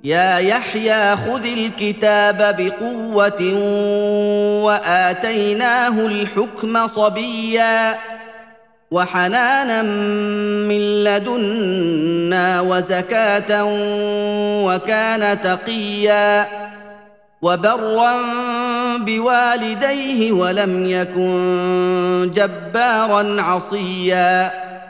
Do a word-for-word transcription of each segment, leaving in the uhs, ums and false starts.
يا يحيى خذ الكتاب بقوة وآتيناه الحكم صبيا وحنانا من لدنا وزكاة وكان تقيا وبرا بوالديه ولم يكن جبارا عصيا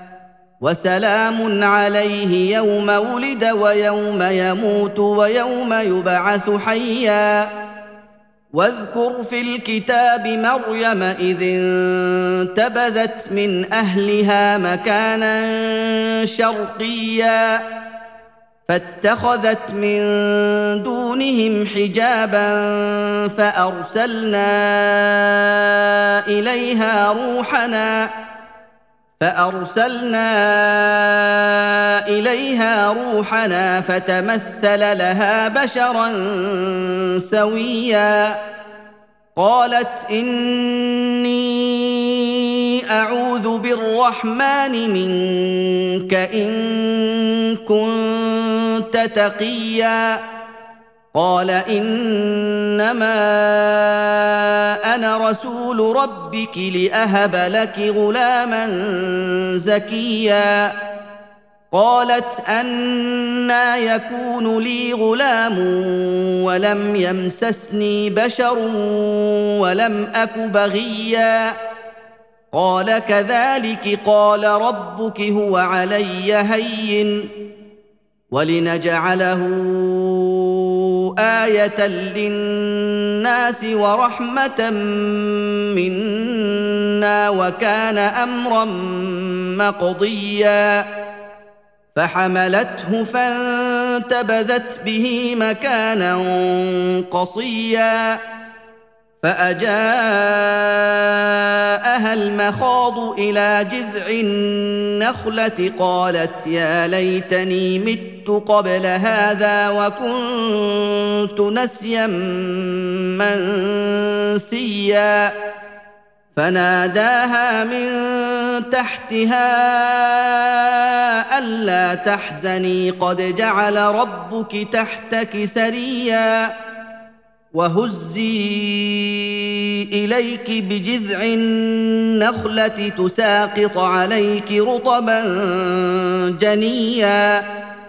وسلام عليه يوم ولد ويوم يموت ويوم يبعث حيا واذكر في الكتاب مريم إذ انتبذت من أهلها مكانا شرقيا فاتخذت من دونهم حجابا فأرسلنا إليها روحنا فأرسلنا إليها روحنا فتمثل لها بشرا سويا قالت إني أعوذ بالرحمن منك إن كنت تقيا قال إنما أنا رسول ربك لأهب لك غلاما زكيا قالت أنى يكون لي غلام ولم يمسسني بشر ولم أك بغيا قال كذلك قال ربك هو علي هين ولنجعله آية للناس ورحمة منا وكان أمرا مقضيا فحملته فانتبذت به مكانا قصيا فأجاءها المخاض إلى جذع النخلة قالت يا ليتني مت قبل هذا وكنت نسيا منسيا فناداها من تحتها ألا تحزني قد جعل ربك تحتك سريا وهزي إليك بجذع النخلة تساقط عليك رطبا جنيا